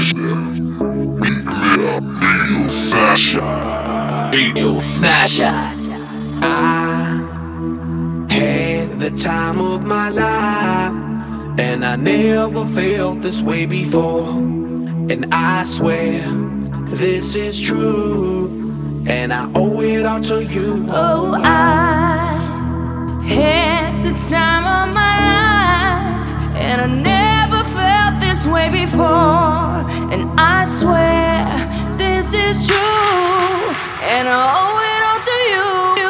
Smasher. I had the time of my life, and I never felt this way before. And I swear this is true, and I owe it all to you. Oh, I had the time of my life, and I never felt this way before. And I swear this is true, and I owe it all to you.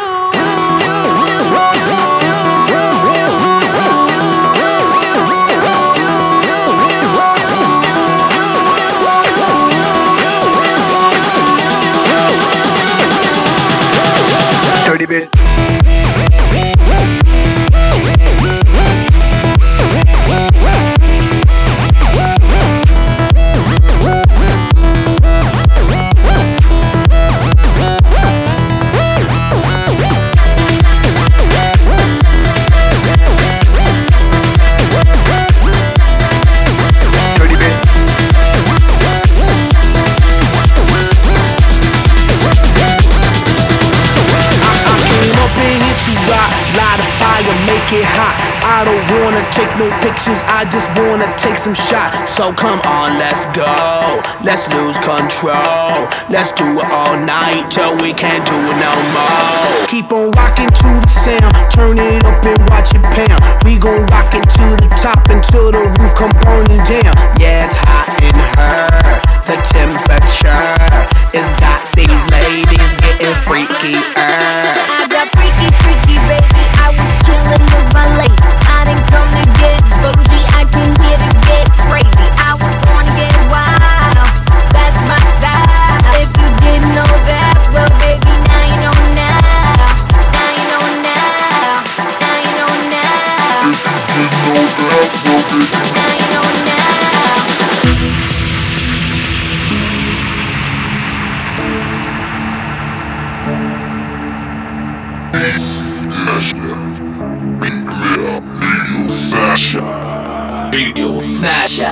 Dirty bit. Make it hot. I don't wanna take no pictures, I just wanna take some shots. So come on, let's go. Let's lose control. Let's do it all night till we can't do it no more. Keep on rocking to the sound, turn it up and watch it pound. We gon' rock it to the top until the roof come burning down. Yeah, it's hot in her. The temperature is got these ladies getting freaky. I got freaky, freaky, baby. I was chillin' with my lady. I didn't come to get bougie, I came here to get crazy. I was born to get wild, that's my style. If you didn't know that, well baby, now you know now. Now you know now. Now you know now. If you didn't know that, well baby, now you know now. Smasher.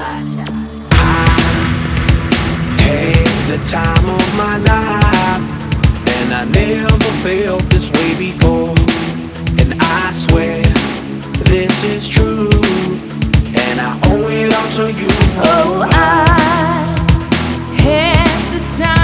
I had the time of my life, and I never felt this way before. And I swear this is true, and I owe it all to you. Oh, I had the time